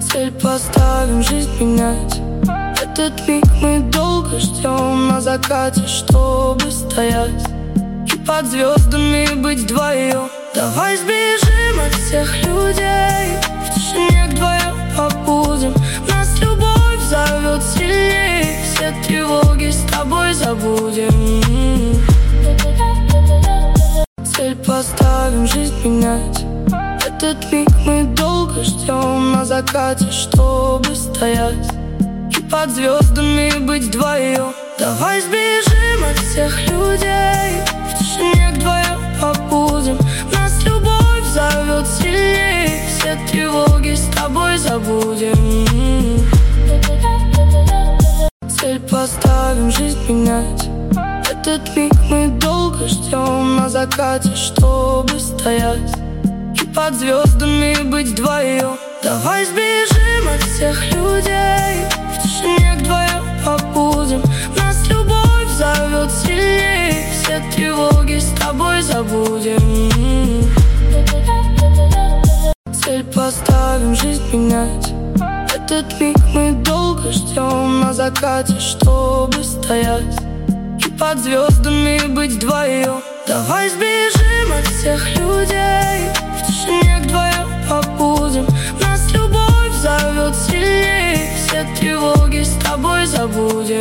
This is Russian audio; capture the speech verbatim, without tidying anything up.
Цель поставим, жизнь менять. Этот миг мы долго ждем на закате, чтобы стоять и под звездами быть вдвоем. Давай сбежим от всех людей, в тишине вдвоем побудем. Нас любовь зовет сильней, все тревоги с тобой забудем. Цель поставим, жизнь менять. Этот миг мы долго ждем на закате, чтобы стоять и под звездами быть вдвоем. Давай сбежим от всех людей, в тишине вдвоем побудем. Нас любовь зовет сильней, все тревоги с тобой забудем. Цель поставим, жизнь менять. Этот миг мы долго ждем на закате, чтобы стоять и под звездами быть вдвоем. Давай сбежим от всех людей, в тишине вдвоем побудем. Нас любовь зовет сильней, все тревоги с тобой забудем. Цель поставим, жизнь менять. Этот миг мы долго ждем на закате, чтобы стоять и под звездами быть вдвоем. Давай сбежим от всех людей, в тишине вдвоем побудем. Нас любовь зовет сильней, все тревоги с тобой забудем.